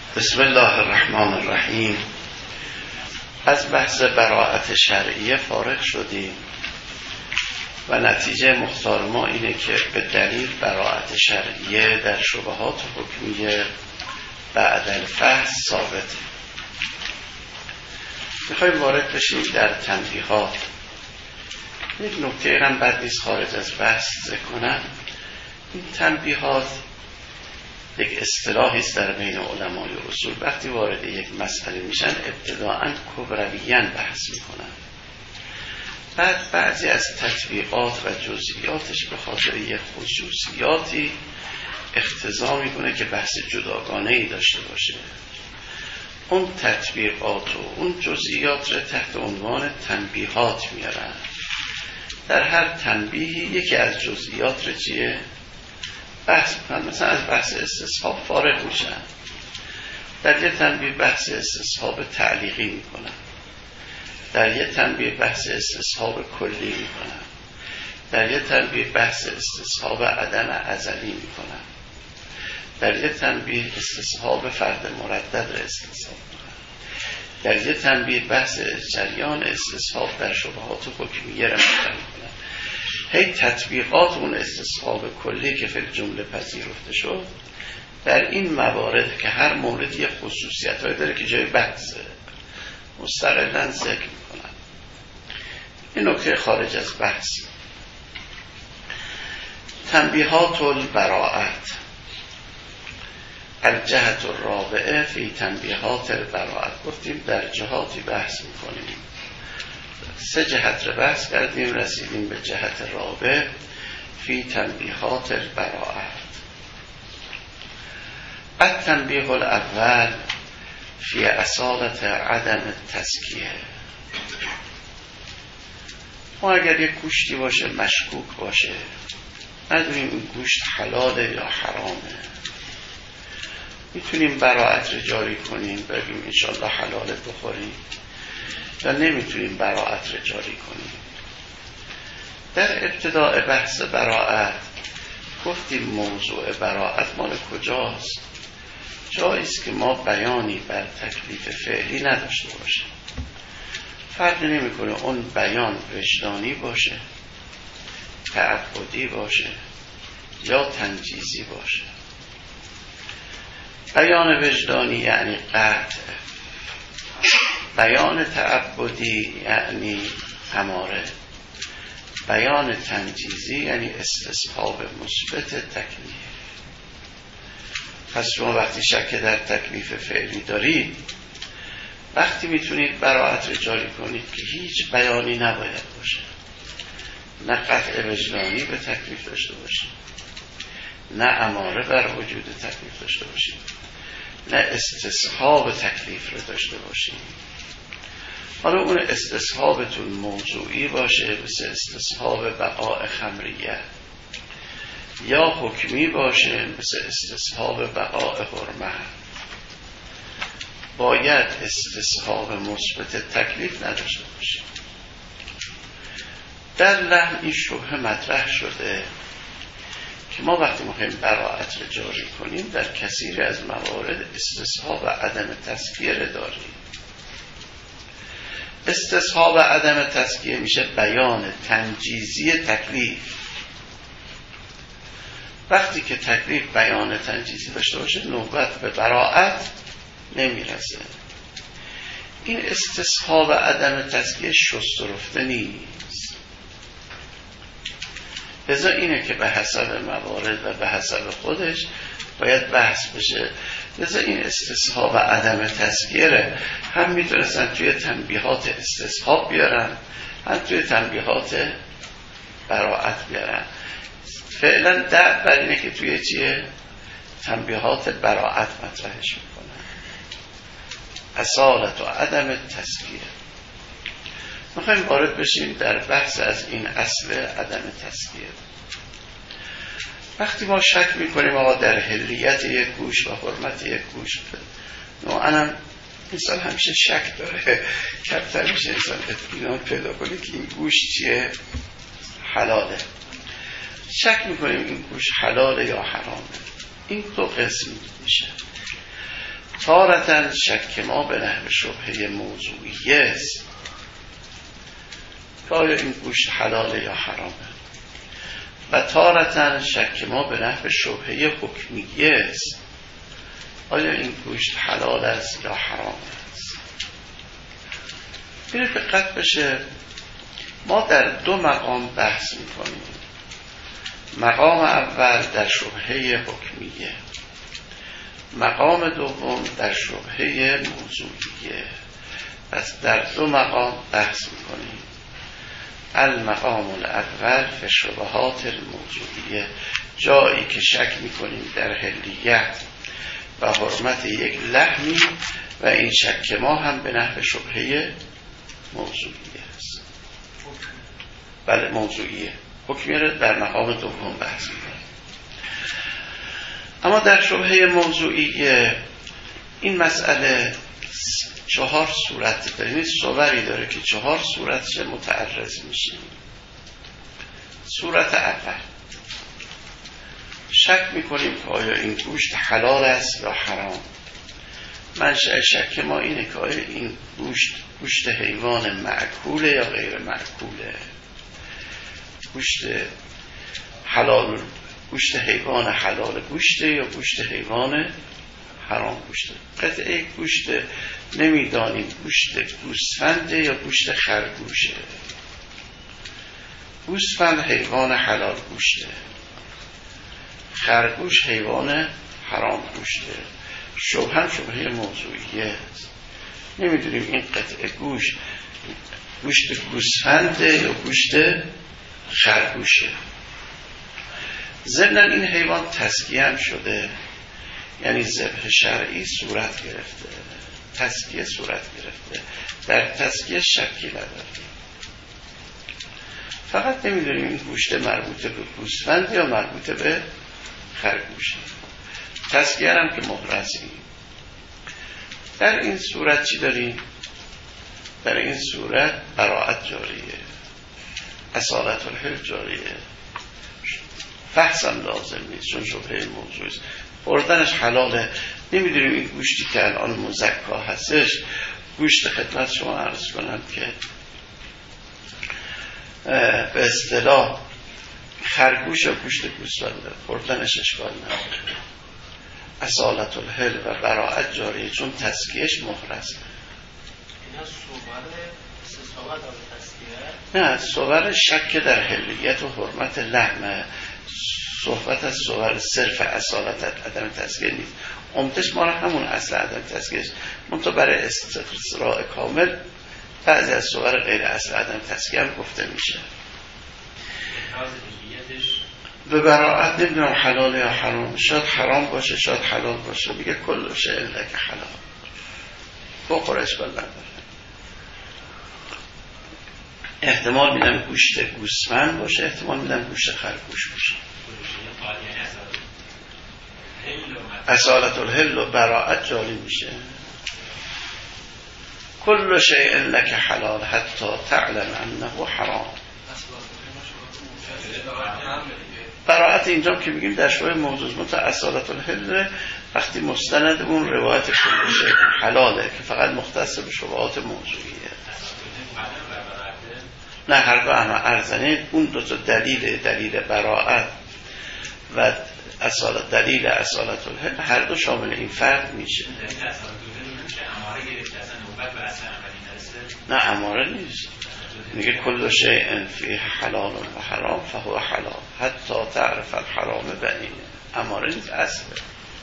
بسم الله الرحمن الرحیم. از بحث براءت شرعیه فارغ شدیم و نتیجه مختار ما اینه که به دلیل براءت شرعیه در شبهات حکمیه بعد الفحص ثابته. میخوایم وارد بشیم در تنبیهات. یک نکته هم بد نیست خارج از بحث ذکر کنم. این تنبیهات یک اصطلاحی است در بین علمای اصول. وقتی وارد یک مسئله میشن ابتداءً کبرویاً بحث میکنن، بعد بعضی از تطبیقات و جزئیاتش به خاطر یک خصوصیاتی اقتضا میکنه که بحث جداگانه‌ای داشته باشه. اون تطبیقات و اون جزئیات رو تحت عنوان تنبیهات میارن. در هر تنبیهی یکی از جزئیات رو چیه؟ بحث میکنن. مثلا از بحث استصحاب فارغ میشن، در یه تنبیه بحث استصحاب تعلیقی میکنن، در یه تنبیه بحث استصحاب کلی میکنن، در یه تنبیه بحث استصحاب عدم ازلی میکنن، در یه تنبیه استصحاب فرد مردد را استصحاب میکنن، در یه تنبیه بحث جریان استصحاب در شبهات حکمیه را میکنن. هی تطبیقات اون استصحاب کلی که فی الجمله پذیرفته شد در این موارد که هر مورد یک خصوصیت های داره که جای بحثه مستقلاً ذکر میکنن. این نکته خارج از بحث. تنبیهات البراءت الجهت الرابعه فی تنبیهات البراءت. گفتیم در جهاتی بحث میکنیم، 3 جهت رو بحث کردیم، رسیدیم به جهت رابع فی تنبیهات البراءت. التنبیه الاول فی اصالت عدم التزکیه. ما اگر یک گوشتی باشه مشکوک باشه، ندونیم این گوشت حلاله یا حرامه، میتونیم براءت رو جاری کنیم بگیم انشالله حلاله بخوریم، یا نمیتونیم براءت رو جاری کنیم. در ابتداء بحث براءت گفتیم موضوع براءت مال کجاست؟ جاییست که ما بیانی بر تکلیف فعلی نداشته باشیم. فرقی نمیکنه اون بیان وجدانی باشه، تعبدی باشه یا تنجیزی باشه. بیان وجدانی یعنی قطع، بیان تعبدی یعنی اماره، بیان تنجیزی یعنی استصحاب مثبت تکلیف. پس شما وقتی شک در تکلیف فعلی دارید، وقتی میتونید براءت رو جاری کنید که هیچ بیانی نباید باشه، نه قطع وجدانی به تکلیف داشته باشید، نه اماره بر وجود تکلیف داشته باشید، نه استصحاب تکلیف رو داشته باشید. حالا اون استصحابتون موضوعی باشه مثل استصحاب بقاء خمریه، یا حکمی باشه مثل استصحاب بقاء حرمت، باید استصحاب مثبت تکلیف نداشته باشه. در لحن این شبهه مطرح شده که ما وقتی میخوایم براءت رو جاری کنیم در کثیر از موارد استصحاب عدم تزکیه رو داریم. استصحاب عدم تزکیه میشه بیان تنجیزی تکلیف. وقتی که تکلیف بیان تنجیزی داشته باشه نوبت به براءت نمیرسه. این استصحاب عدم تزکیه شست و رفته نیست. لذا اینه که به حسب موارد و به حسب خودش باید بحث بشه. لذا این استصحاب عدم تزکیه هم میتونستن توی تنبیهات استصحاب بیارن، هم توی تنبیهات براءت بیارن. فعلا در بر اینه که توی چیه؟ تنبیهات براءت مطرحش میکنن. اصالت و عدم تزکیه. میخوایم وارد بشیم در بحث از این اصل عدم تزکیه. وقتی ما شک میکنیم آقا در حلیت یک گوشت و حرمت یک گوشت، نوعا انسان همیشه شک داره، کمتر میشه انسان اطمینان پیدا کنه که این گوشت چیه؟ حلاله. شک میکنیم این گوشت حلاله یا حرامه. این 2 قسم میشه. تارتن شک ما به نحو شبهه موضوعیه است که آیا این گوشت حلاله یا حرامه، و تارتن شک ما به نحو شبهه حکمیه است، آیا این گوشت حلال است یا حرام است. بینید دقت بشه، ما در دو مقام بحث میکنیم. مقام اول در شبهه حکمیه، مقام دوم در شبهه موضوعیه. پس در دو مقام بحث میکنیم. المقام الاول فی شبهات الموضوعیه، جایی که شک میکنیم در حلیت و حرمت یک لحمی و این شک ما هم به نحو شبهه موضوعیه است. بله موضوعیه. حکمیه رو در مقام دوم بحث میکنیم. اما در شبهه موضوعیه این مسئله 4 صورت داره. این صوری داره که 4 صورتش متعرض میشه. صورت اول شک میکنیم که آیا این گوشت حلال است یا حرام. منشأ شک ما اینه که آیا این گوشت حیوان مأکوله یا غیر مأکوله، گوشت حلال، گوشت حیوان حلال گوشته یا گوشت حیوان حرام گوشته. قطعه گوشت نمیدانیم گوشت گوسفنده یا گوشت خرگوشه. گوسفند حیوان حلال گوشته، خرگوش حیوان حرام گوشته. شبهه موضوعیه. نمیدونیم این قطعه گوشت گوسفنده یا گوشت خرگوشه. ضمناً این حیوان تزکیه هم شده، یعنی ذبح شرعی صورت گرفته، تزکیه صورت گرفته. در تزکیه شکی نداریم. فقط نمیدونیم این گوشت مربوط به گوسفند یا مربوط به خرگوشه. تزکیه هم که محرزیم. در این صورت چی داریم؟ در این صورت براءت جاریه، اصالت الحل جاریه، فحص هم لازم نیست چون شبهه موضوع است. خوردنش حلاله. نمیدونیم این گوشتی که الان مزکا هستش، گوشت خدمت شما عرض کنم که به اصطلاح خرگوش و گوشت گوسفند، خوردنش اشکال نداره. اصالت الحل و براءت جاریه چون تزکیهش محرزه. اینا صور استصحابت از تزکیه؟ نه، صور شک در حلیت و حرمت لحمه. صحبت از صور صرف اصالت عدم تزکیه نیست. عمدش ما را همون اصل عدم تزکیه است. منطقه برای استقراء کامل بعضی از صور غیر اصل عدم تزکیه هم گفته میشه. به براءت نمیدونم حلال یا حرام، شاید حرام باشه شاید حلال باشه. میگه کل شیء لک حلال، بخور اشکال نداره. احتمال میدم گوشت گوسفند باشه، احتمال میدم گوشت خرگوش باشه. اصالت الحل و براءت جاری میشه. کل شیء لک حلال حتی تعلم انه حرام. براءت اینجا که میگیم در شبهه موضوع مت اصالت الحل وقتی مستند اون روایت کل شیء حلاله که فقط مختص به شبهات موضوعیه. نه هر دو اما ارزنه اون دو تا دلیل براءت و دلیل اصالت الحل هر دو شامل این فرق میشه. نه اماره نیست. میگه کل شیء فیه حلال و حرام فهو حلال حتی تعرف الحرام بینه. اماره نیست، اصله.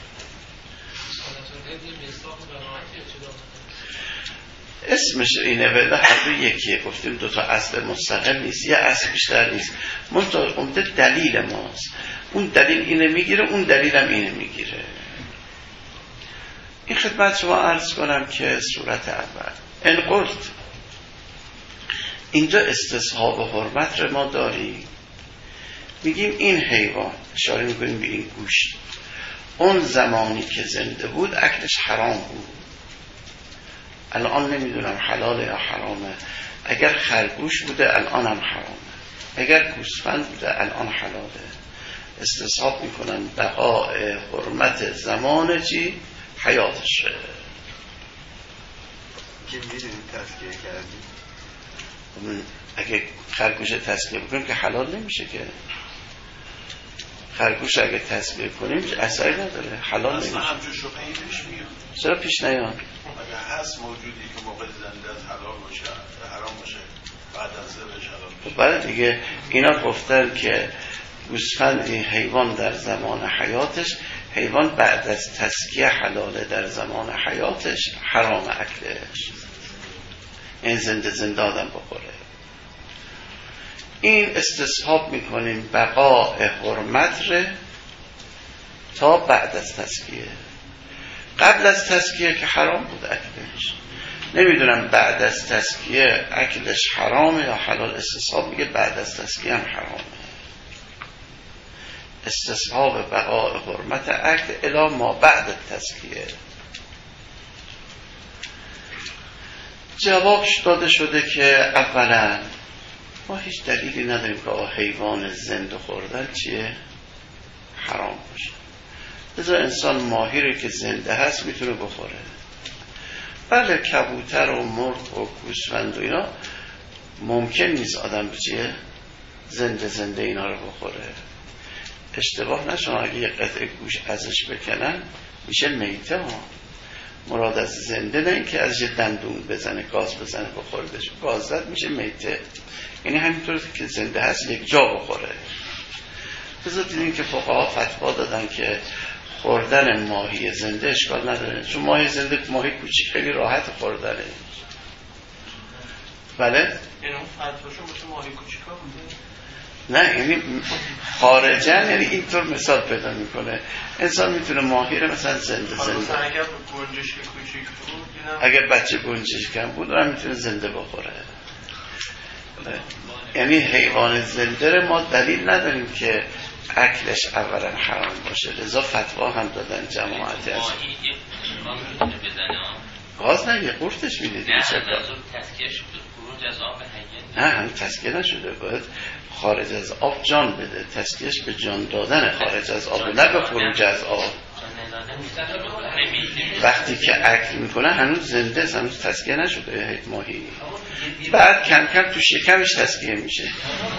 اسمش اینه ولی هر دو یکیه. گفتیم دو تا اصل مستقل نیست، یه اصل بیشتر نیست. منطقه دلیل ماست. اون دلیل اینه میگیره، اون دلیل هم اینه میگیره. این خدمت شما عرض کنم که صورت اول ان قلت، اینجا استصحاب حرمت رو ما داریم. میگیم این حیوان، اشاره میکنیم به این گوشت، اون زمانی که زنده بود اکلش حرام بود. الان نمیدونم حلاله یا حرامه. اگر خرگوش بوده الان هم حرامه، اگر گوسفند بوده الان حلاله. استصحاب میکنن بقاء حرمت زمان چی؟ حیاتشه. که میدونیم تزکیه کردیم، اگه خرگوش تزکیه بکنیم که حلال نمیشه که. خرگوش اگه تزکیه کنیم اثری نداره، حلال نمیشه. اصلا همچون شبهی پیش میاد. چرا پیش نیاد؟ اگه هست موجودی که موقع زنده از حلال باشه حرام باشه بعد از ذبحش حلال باشه. برای دیگه اینا گفتن که گوسفند این حیوان در زمان حیاتش، حیوان بعد از تزکیه حلاله، در زمان حیاتش حرام اکلش. این زنده آدم بخوره. این استصحاب میکنیم بقاء حرمت تا بعد از تزکیه. قبل از تزکیه که حرام بود اکلش. نمیدونم بعد از تزکیه اکلش حرامه یا حلال. استصحاب میگه بعد از تزکیه هم حرامه. استصحاب بقاء حرمت اکل الی ما بعد تزکیه. جوابش داده شده که اولا ما هیچ دلیلی نداریم که حیوان زنده خوردن چیه؟ حرام باشه. لذا انسان ماهی رو که زنده هست میتونه بخوره. بله کبوتر و مرغ و گوسفند و اینا ممکن نیست آدم چیه؟ زنده اینا رو بخوره. اشتباه نشون، اگه یه قطعه گوش ازش بکنن میشه میته ها. مراد از زنده نه این که ازش دندون بزنه، گاز بزنه بخوردش. گاز زد میشه میته. یعنی همینطور که زنده هست یک جا بخوره. بذار دیدیم که فقها فتوا دادن که خوردن ماهی زنده اشکال نداره، چون ماهی زنده ماهی کوچیک خیلی راحت خوردنه. بله؟ یعنی اون فتواشون باشه ماهی کوچیکا بوده؟ نه یعنی خارجن، یعنی اینطور مثال پیدا میکنه. انسان میتونه ماهی رو مثلا زنده اگر گنجشک کوچیک بود، اگر بچه گنجشکم بود هم میتونه زنده بخوره. یعنی حیوان زنده رو ما دلیل نداریم که اکلش اولا حرام باشه. لذا فتوا هم دادن جماعتی از گاز نه یه قورتش میده دیگه. نه هم تزکیه نشده، باید خارج از آب جان بده. تزکیهش به جان دادن خارج از آب، نه به خروج از آب. وقتی که اکل میکنه هنوز زنده است، هنوز تزکیه نشده ماهی. بعد کم کم تو شکمش تزکیه میشه.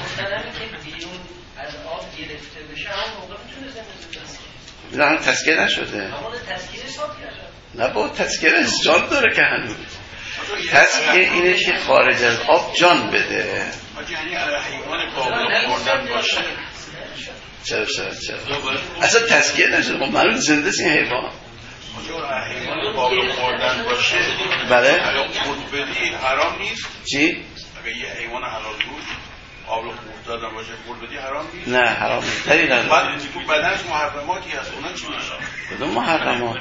نه هنوز تزکیه نشده. نه با تزکیه جان داره که هنوز. تزکیه اینه که خارج از آب جان بده. یعنی حیوان قابل خوردن باشه. چرا اصلا تزکیه نشده، معلوم زنده است این حیوان. حیوان قابل خوردن باشه. بله. اگه قورت بدی حرام نیست. چی؟ اگه یه حیوان حلال بود قابل خوردن باشه قورت بدی حرام نیست. نه حرام نیست. دلیل نداره. بعد تو بدنش محرماتی هست، اونا چی میشه؟ کدوم محرمات؟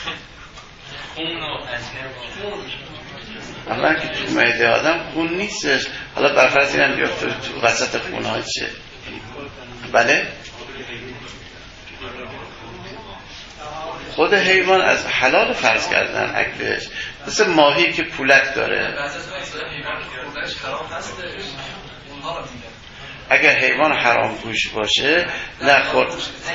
اولا که تو معده آدم خون نیستش. حالا برفرض اینم بیافته تو وسط خونهای چه؟ بله؟ خود حیوان از حلال فرض کردن اکلش، مثل ماهی که پولک داره. اگر حیوان حرام گوش باشه نخورد.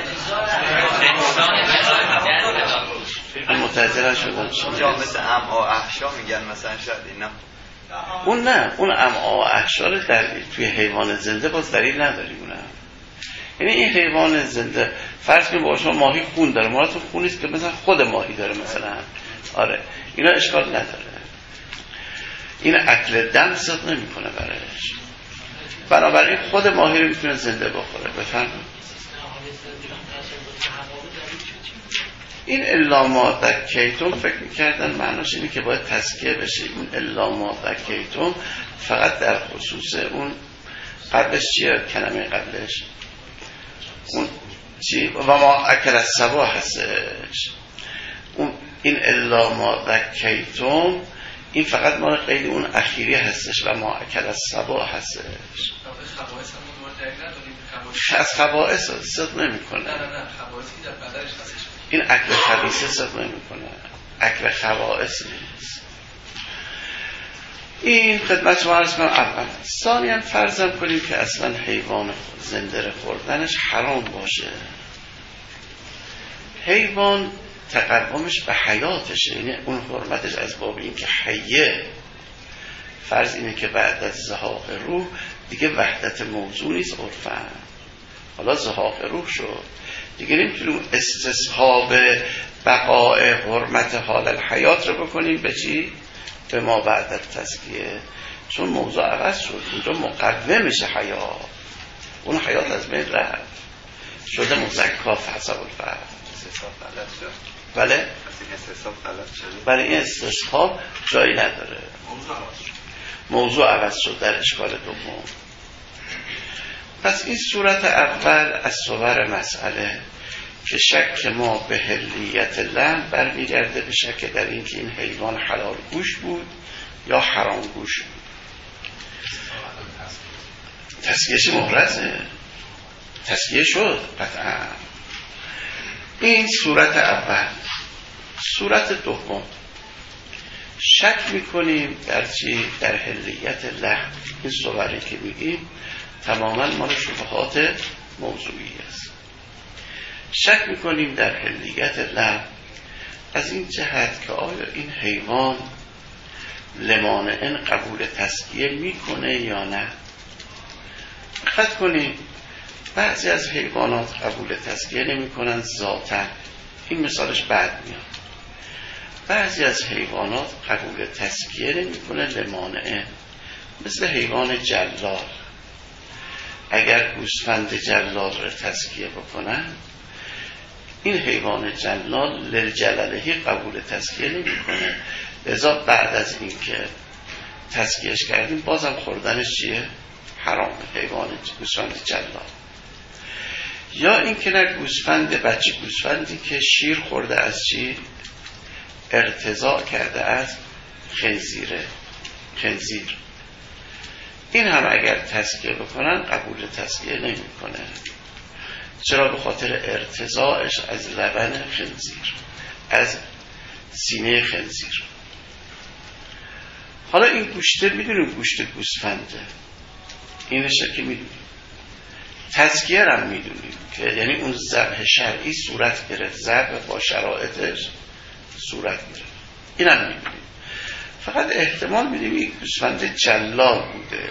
متعجل شدن جا مثل امعا احشا میگن مثلا شاید اینا. اون نه، اون امعا احشا در توی حیوان زنده باز دلیل نداری. اونم یعنی این حیوان زنده فرض کنیم با شما ماهی خون داره، مرادتون خون نیست که مثلا خود ماهی داره مثلا. آره اینا اشکال نداره. این اکل دم صد نمیکنه برایش. بنابراین خود ماهی رو میتونه زنده بخوره. بفرمایید. این الا ما ذکیتم فکر میکردن معناش اینه که باید تزکیه بشه. این الا ما ذکیتم فقط در خصوص اون قبلش چیه؟ کلمه قبلش اون چی؟ و ما اکل السبع هستش. این الا ما ذکیتم این فقط ما قید اون اخیری هستش و ما اکل السبع هستش. از خبائث صدق نمی کنه. این اکل خبیثه صدق نمی کنه. اکل خبائث نیست. این خدمت شما عرض کنم. اول ثانیاً فرضم کنیم که اصلا حیوان زنده خوردنش حرام باشه. حیوان تقومش به حیاتشه، یعنی اون حرمتش از باب این که حیه. فرض اینه که بعد از زهاق روح دیگه وحدت موضوع نیست عرفاً، حالا زهاق روح شد دیگه نمیتونیم استصحاب بقاء حرمت حال الحیات رو بکنیم به چی؟ به ما بعد از تزکیه، چون موضوع عوض شد، اونجا مقومش حیات، اون حیات از بین رفت شده مزکا حسب الفرد. بله؟ بله این استصحاب جایی نداره، موضوع عوض شد در اشکال دوم. پس این صورت اول از صور مسئله که شک ما به حلیت لحم برمیگرده به شک در این که این حیوان حلال گوش بود یا حرام گوش بود. تزکیهش محرزه، تزکیه شد قطعا. این صورت اول. صورت دوم شک میکنیم در چی؟ در حلیت لحم. این صوری که میگیم تماما مال شبهات موضوعی است. شک میکنیم در حلیت لحم از این جهت که آیا این حیوان لمانعن قبول تزکیه میکنه یا نه. دقت کنیم بعضی از حیوانات قبول تزکیه نمیکنن ذاتاً، این مثالش بعد میاد. بعضی از حیوانات قبول تزکیه نمیکنه لمانعن، مثل حیوان جلال. اگر گوسفند جلال رو تزکیه بکنن، این حیوان جلال للجلالهی قبول تزکیه نمیکنه، لذا بعد از این که تزکیهش کردیم بازم خوردنش چیه؟ حرام. حیوان گوسفند جلال. یا این که نه گوسفند بچه گوسفندی که شیر خورده از چی؟ ارتضاع کرده از خنزیر. این هم اگر تزکیه بکنن قبول تزکیه نمی کنه. چرا؟ به خاطر ارتضاعش از لبن خنزیر، از سینه خنزیر. حالا این گوشته میدونیم گوشت گوسفنده، اینشه که میدونیم. تزکیه هم میدونیم که یعنی اون ذبح شرعی صورت گرفت، ذبح با شرایطش صورت گرفت، این هم میدونیم. فقط احتمال میدیم این گوسفند جلال بوده.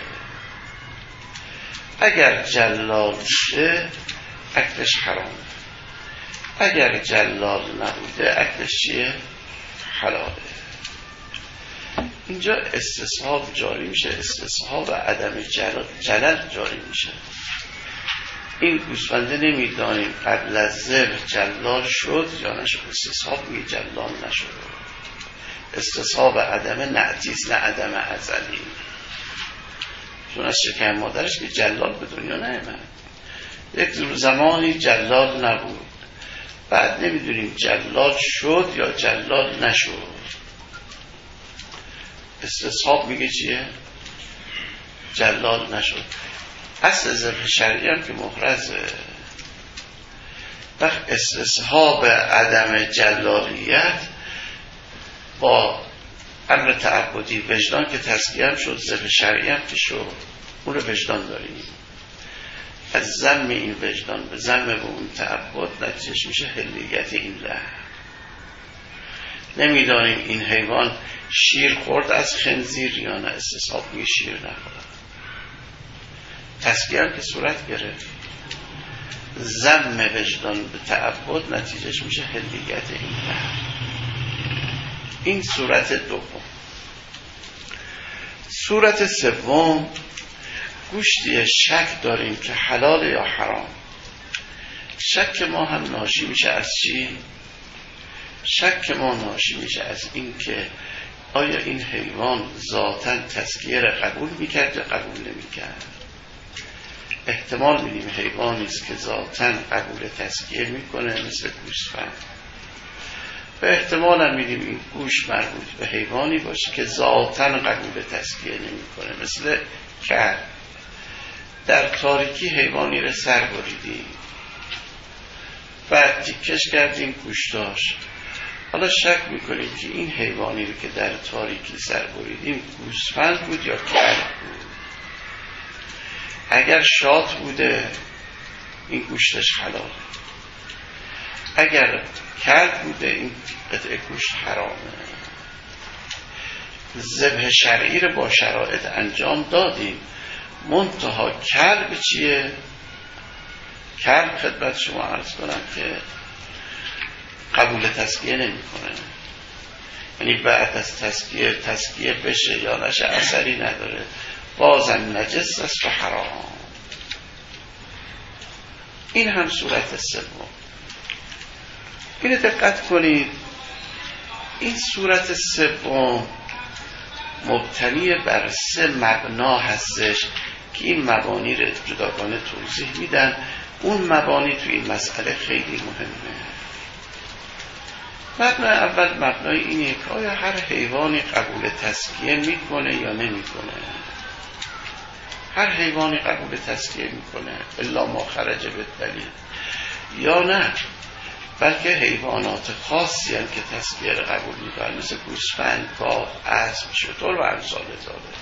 اگر جلال بوده اکلش حرامه، اگر جلال نبوده اکلش چیه؟ حلاله. اینجا استصحاب جاری میشه، استصحاب عدم جلال جاری میشه. این گوسفنده نمیدانیم قبل از ذبح جلال شد یا نشد. استصحاب میگه جلال نشد. استصحاب عدم نعتیز، نه عدم ازلی. چون از شکم مادرش که جلال به دنیا نیامد، یک زمانی جلال نبود، بعد نمیدونیم جلال شد یا جلال نشد. استصحاب میگه چیه؟ جلال نشد. اصل ذبح شرعی هم که محرزه. وقت استصحاب عدم جلالیت با امر تعبدی وجدان که تزکیه هم شد، ذبح شرعی هم که شد، اون رو وجدان داریم. از ذم این وجدان به ذم به اون تعبد نتیجهش میشه حلیت این لحم. نمیدانیم این حیوان شیر خورد از خنزیر یا نه، استصحاب میگه شیر نخورد. تزکیه که صورت گرفت، ذم وجدان به تعبد نتیجهش میشه حلیت این لحم. این صورت دوم. صورت سوم گوشتی شک داریم که حلال یا حرام. شک ما هم ناشی میشه از چی؟ شک ما ناشی میشه از این که آیا این حیوان ذاتاً تزکیه را قبول میکرد یا قبول نمیکرد. احتمال میدیم حیوانی است که ذاتاً قبول تزکیه میکنه مثل گوسفند، و احتمال هم میدیم این گوش مربوط به حیوانی باشه که ذاتاً قبول تزکیه نمیکنه مثل کرد. در تاریکی حیوانی را سر بریدیم، بعد تیکش کردیم گوشتاش. حالا شک میکنیم که این حیوانی رو که در تاریکی سر بریدیم گوسفند بود یا کرد بود. اگر شات بوده این گوشتش حلال، اگر کلب بوده، این قطعه گوشت حرامه. ذبح شرعی رو با شرایط انجام دادیم، منتها کلب چیه؟ کلب خدمت شما عرض کنم که قبول تزکیه نمی کنه. یعنی بعد از تزکیه بشه یا نشه اثری نداره، بازم نجس است و حرام. این هم صورت سوم. اینو دقت کنید، این صورت سوم مبتنی بر 3 مبنا هستش که این مبانی رو جداگانه توضیح میدن. اون مبانی تو این مسئله خیلی مهمه. مبنای اول مبنای اینه که آیا هر حیوانی قبول تزکیه میکنه یا نمیکنه. هر حیوانی قبول تزکیه میکنه الا ما خرج بالدلیل یا نه، بلکه حیوانات خاصی هم که تزکیه رو قبول میکنن، مثل گوسفند، گاو، اسب، شتر و امثال ذالک.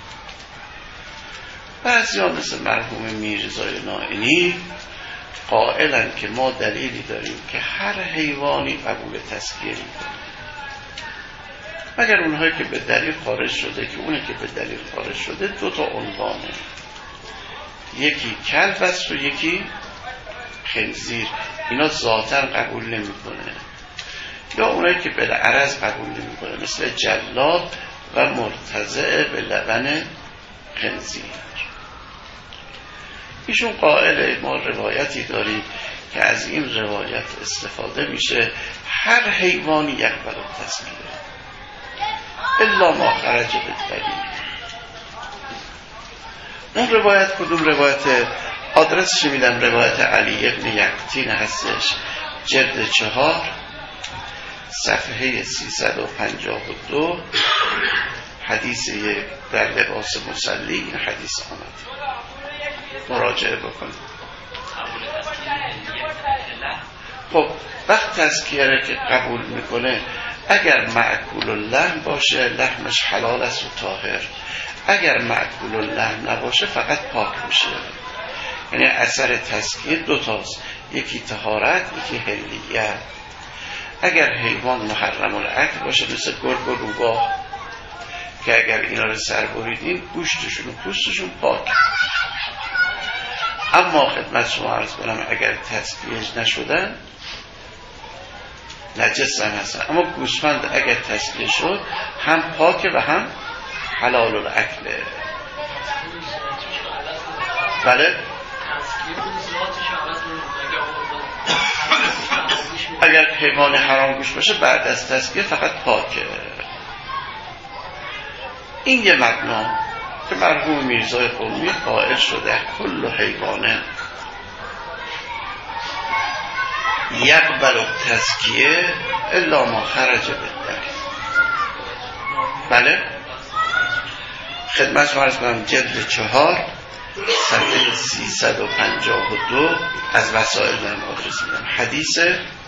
بعضیا مثل مرحوم میرزای نائینی قائلن که ما دلیلی داریم که هر حیوانی قبول تزکیه میکنه، مگر اونهایی که به دلیل خارج شده، که اونه که به دلیل خارج شده 2 تا عنوانه، یکی کلب است و یکی خنزیر. اینا ذاتاً قبول نمیکنه. یا اونایی که بالعرض قبول نمیکنه، مثل جلاد و مرتضع به لبن خنزیر. ایشون قائل ما روایتی داریم که از این روایت استفاده میشه هر حیوانی یقبل التزکیه الا ما خرج بالدلیل. اون روایت کدوم روایت؟ آدرسش میدم، روایت علی ابن یقطین هستش، جلد 4 صفحه 352، حدیث در لباس مصلی. این حدیث آمد، مراجعه بکنید. خب وقت تزکیه رو که قبول میکنه، اگر معکول اللحم باشه لحمش حلال است و طاهر، اگر معکول اللحم نباشه فقط پاک میشه. یعنی اثر تزکیه 2 تاست، یکی طهارت، یکی حلیت. اگر حیوان محرم الاکل باشه مثل گرگ و روباه که اگر اینا رو سر بریدین گوشتشون و پوستشون پاک. اما خدمت شما عرض کنم اگر تزکیه نشدن نجس هم هستن. اما گوسفند اگر تزکیه شد هم پاکه و هم حلال الاکله. بله، اگر حیوان حرام گوشت باشه بعد از تزکیه فقط پاکه. این یه مبنا که مرحوم میرزای قمی قائل شده کل حیوانه یقبل التزکیه الا ما خرج بالدلیل. بله، خدمت شما عرض کنم جلد 4 صفحه 352 از وسائل دارم آدرس میدم. حدیث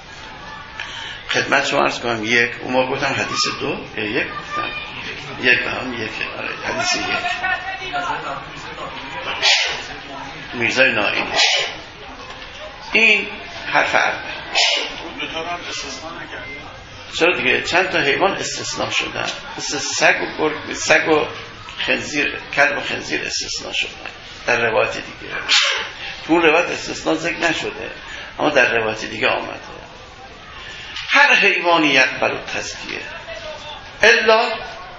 خدمت شما عرض کنم 1. اون ما گفتم حدیث 2 یا 1 گفتم 1 هم 1. حدیث 1 میرزای نائینی. این حرف اول. چرا دیگه چند تا حیوان استثناء شدن، مثل سگ و خنزیر، کلب و خنزیر استثناء شدن در روایت دیگه. تو اون روایت استثناء ذکر نشده اما در روایت دیگه آمده. هر حیوانی یقبل التزکیه الا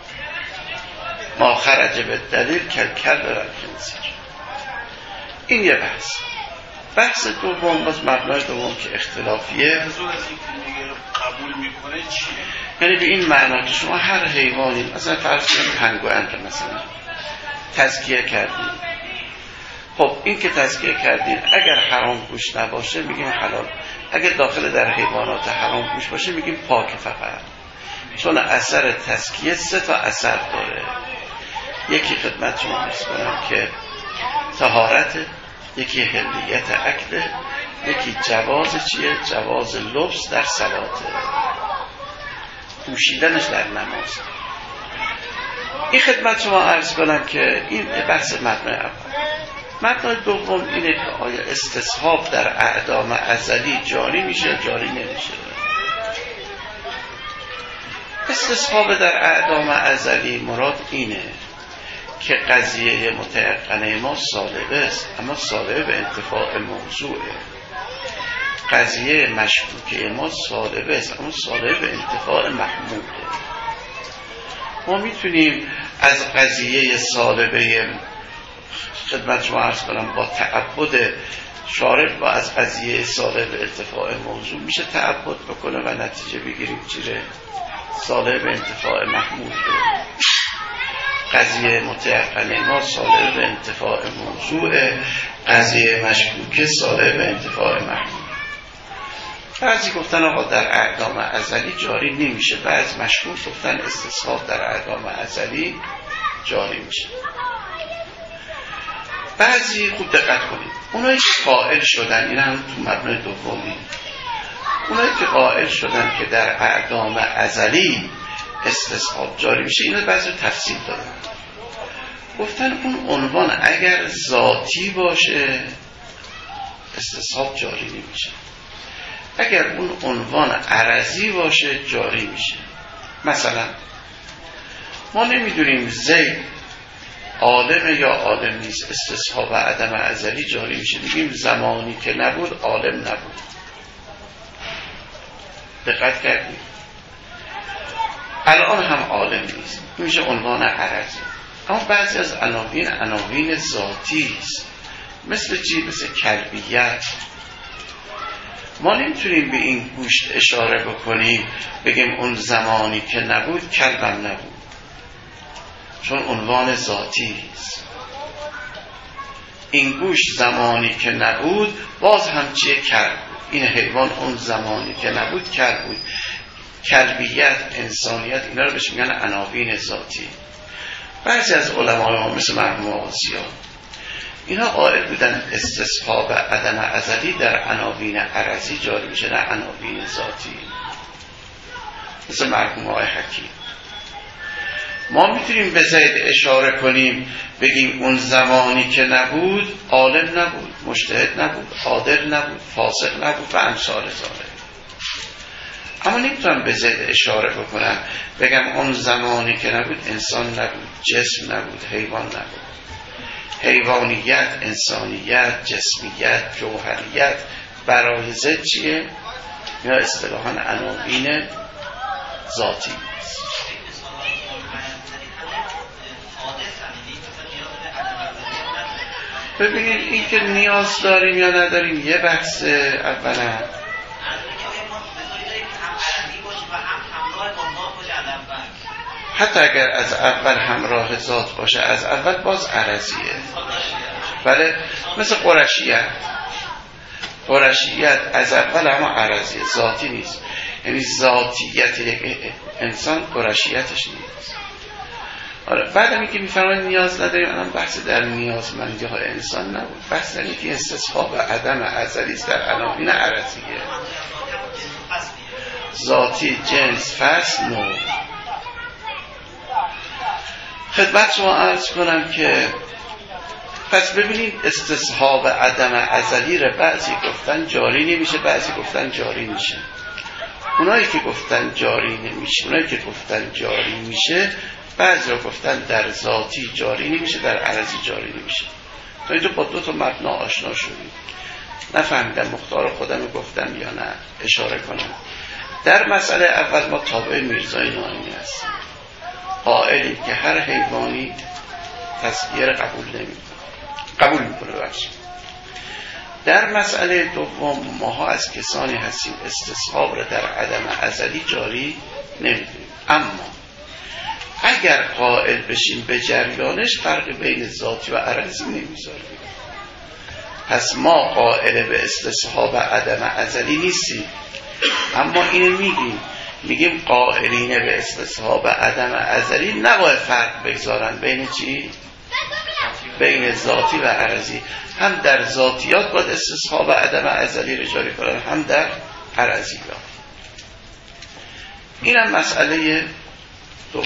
ما خرج بالدلیل کالکلب و الخنزیر. این یه بحث دوم، باز مبنای دوم که اختلافیه، قبول میکنه چیه؟ یعنی به این معنا که شما هر حیوانی، مثلا فرض کنید پنگوئن رو مثلا تزکیه کردین، خب این که تزکیه کردین اگر حرام گوشت نباشه میگیم حلال، اگر داخل در حیوانات حرام گوشت باشه میگیم پاک فقط. چون اثر تزکیه 3 تا اثر داره. یکی خدمت شما عرض کنم که طهارت، یکی حلیت اکل، یکی جواز چیه؟ جواز لبس در صلاته، پوشیدنش در نماز. این خدمت شما عرض کنم که این بحث مبنای اول. مبنای دوم اینه که آیا استصحاب در اعدام ازلی جاری میشه جاری نمیشه. استصحاب در اعدام ازلی مراد اینه که قضیه متيقنه ما سالبه است، اما سالبه به انتفاع موضوعه. قضیه مشکوکه ما سالبه است، اما سالبه به انتفاع محموده. ما میتونیم از قضیه سالبه خدمت شما عرض کنم با تعبد شارع و از قضیه سالب ارتفاع موضوع میشه تعبد بکنه و نتیجه بگیریم چیره سالب انتفاع محمود. قضیه متيقنه ما سالب انتفاع موضوع، قضیه مشکوکه سالب انتفاع محمود. بعضی گفتن آقا در اعدام ازلی جاری نمیشه، بعضی مشکوک گفتن استصحاب در اعدام ازلی جاری میشه. بعضی خوب دقت کنید، اونایی که قائل شدن، این هم تو مبنای دومی، اونایی که قائل شدن که در اعدام ازلی استصحاب جاری میشه، اینو بعضی تفصیل دادن. گفتن اون عنوان اگر ذاتی باشه استصحاب جاری نمیشه، اگر اون عنوان عرضی باشه جاری میشه. مثلا ما نمیدونیم زید عالم یا عالم نیست، استصحاب عدم ازلی جاری میشه. میگیم زمانی که نبود عالم نبود. دقت کردیم؟ الان هم عالم نیست، میشه عنوان عرضی. اما بعضی از عناوین ذاتی است. مثل چی؟ مثل کلبیت. ما نمیتونیم به این گوشت اشاره بکنیم بگیم اون زمانی که نبود کلبم نبود، چون عنوان ذاتی است. این گوشت زمانی که نبود باز هم چیه؟ کلب بود. این حیوان اون زمانی که نبود کلب بود. کلبیت، انسانیت، اینا رو بهش میگن عناوین ذاتی. بعضی از علمای ما مثل مرحوم آسیا اینا قائل بودن استصحاب عدم ازلی در عناوین عرضی جاری میشه، نه عناوین ذاتی. مثل مرحوم آقای حکیم. ما میتونیم به زید اشاره کنیم بگیم اون زمانی که نبود عالم نبود، مجتهد نبود، عادل نبود، فاسق نبود و امثال ذالک. اما نمیتونم به زید اشاره بکنم بگم اون زمانی که نبود انسان نبود، جسم نبود، حیوان نبود. حیوانیت، انسانیت، جسمیت، جوهریت برای زید چیه؟ یا اصطلاحاً عناوین ذاتی. ببینید این که نیاز داریم یا نداریم یه بحث. اولا حتی اگر از اول همراه ذات باشه، از اول باز عرضیه. بله، مثل قرشیت از اول اما عرضیه، ذاتی نیست. یعنی ذاتیت یک انسان قرشیتش نیست. آره، بعد هم که میفرماید نیاز نداریم، الان بحث در نیازمندی های انسان نبود، بحث در اینکه استصحاب عدم ازلی است در عناوین عرضیه. ذاتی، جنس، فصل، نوع. خدمت شما عرض کنم که پس ببینید استصحاب عدم ازلی را بعضی گفتن جاری نمیشه، بعضی گفتن جاری میشه. اونایی که گفتن جاری نمیشه، اونایی که گفتن جاری میشه، بعضی را گفتن در ذاتی جاری نمیشه، در عرضی جاری نمیشه. تا اینجا با دو تا مبنا آشنا شدیم. نفهمیدم مختار خودم گفتم یا نه، اشاره کنم. در مسئله اول ما تابع میرزای ناینی هستیم، قائلی که هر حیوانی تزکیه را قبول میکنه بخش. در مسئله دوم ماها از کسانی هستیم استصحاب را در عدم ازلی جاری نمیدونیم. اما اگر قائل بشیم به جریانش فرق بین ذاتی و عرضی نمیذاریم. پس ما قائل به استصحاب عدم ازلی نیستیم، اما اینو میگیم قائلین به استصحاب عدم ازلی نباید فرق بگذارن بین چی؟ بین ذاتی و عرضی. هم در ذاتیات باید استصحاب عدم ازلی رو جاری کنن، هم در عرضیات. اینم مسئله دوم.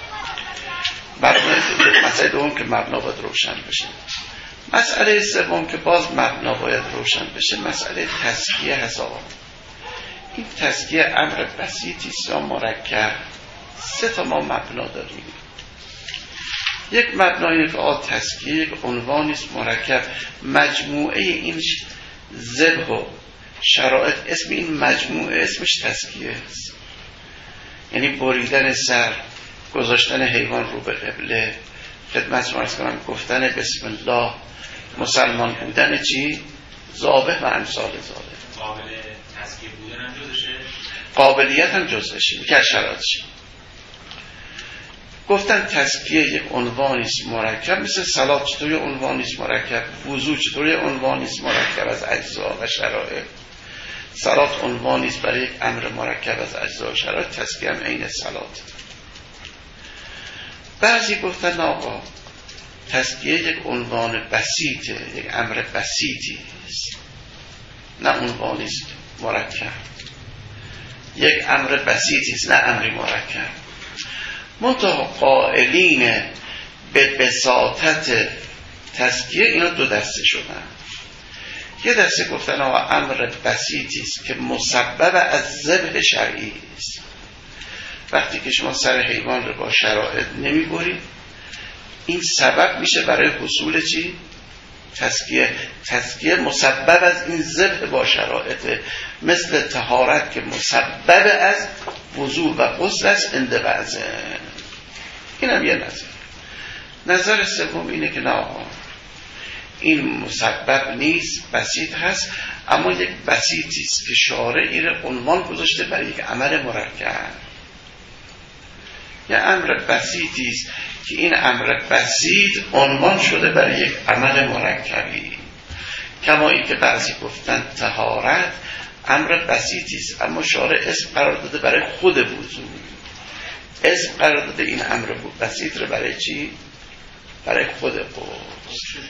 مسئله دوم که مبنا باید روشن بشه. مسئله سوم که باز مبنا باید روشن بشه، مسئله تزکیه هست. این تزکیه امر بسیطی است یا مرکب؟ 3 تا ما مبنا داریم. یک مبنا اینه که تزکیه یک عنوانی است مرکب، مجموعه این ذبح و شرایط، اسم این مجموعه اسمش تزکیه است. یعنی بریدن سر، گذاشتن حیوان رو به قبله، خدمت شما عرض کنم گفتن بسم الله، مسلمان بودن چی؟ ذابح و امثال ذالک. قابل تزکیه بودن هم جزشه؟ قابلیت هم جزشه، که شرایطشه. گفتن تزکیه یک عنوانی است مرکب، مثل صلات چطوری عنوانی است مرکب، وضو چطوری عنوانی است مرکب از اجزا و شرایط. صلات عنوانی است برای یک امر مرکب از اجزا و شرایط، تزکیه هم عین صلات. بعضی گفتن آقا تزکیه یک عنوان بسیطه، یک امر بسیطی است، نه عنوانی است مرکب. یک امر بسیطی است، نه امری مرکب. منتها قائلین به بساطت تزکیه اینا 2 دسته شدن. یه دسته گفتن آقا امر بسیطی است که مسبب از ذبح شرعی است. وقتی که شما سر حیوان رو با شرایط نمیبرید، این سبب میشه برای حصول چی؟ تزکیه. تزکیه مسبب از این ذبح با شرایط، مثل طهارت که مسبب از وضو و غسل است عند بعضه. این هم یه نظر. نظر سوم اینه که نه، این مسبب نیست، بسیط هست، اما یک بسیطی است که شارع این عنوان گذاشته برای یک عمل مرکب. یه امر بسیطی است که این امر بسیط عنوان شده برای یک عمل مرکبی. کما این که بعضی گفتن طهارت امر بسیطی است، اما شارع اسم قرار داده برای خود وضو، اسم قرار داده این امر بسیط رو برای چی؟ برای خود غسل.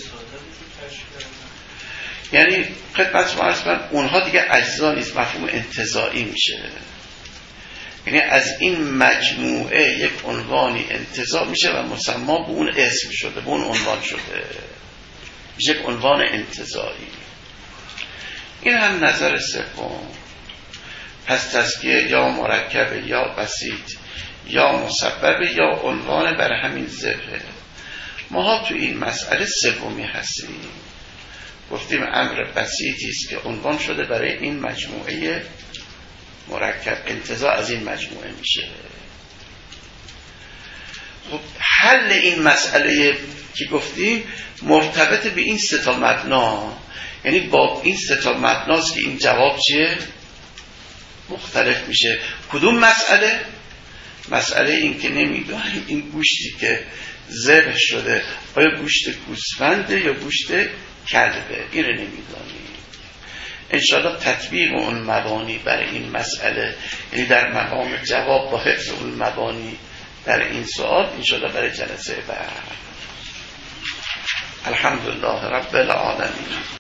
یعنی خدمت شما عرض کنم اونها دیگه اجزا نیست، مفهوم انتزاعی میشه. یعنی از این مجموعه یک عنوانی انتزاع میشه و مسما به اون اسم شده، به اون عنوان شده، میشه یک عنوان انتزاعی. این هم نظر سوم. پس تزکیه یا مرکب یا بسیط یا مسبب یا عنوان بر همین ذبح. ما تو این مسئله سومی هستیم. گفتیم امر بسیطی است که عنوان شده برای این مجموعه مرکب، انتزاع از این مجموعه میشه. خب حل این مسئله که گفتیم مرتبط به این 3 تا مبنا، یعنی با این 3 تا مبناست که این جواب چیه؟ مختلف میشه. کدوم مسئله؟ مسئله این که نمیدونیم این گوشتی که ذبح شده آیا گوشت گوسفنده یا گوشت کلبه، این رو نمیدونیم. انشاءالله تطبیق اون مبانی برای این مسئله، یعنی در مقام جواب با حفظ اون مبانی در این سوال انشاءالله برای جلسه بعد. الحمدلله رب العالمین.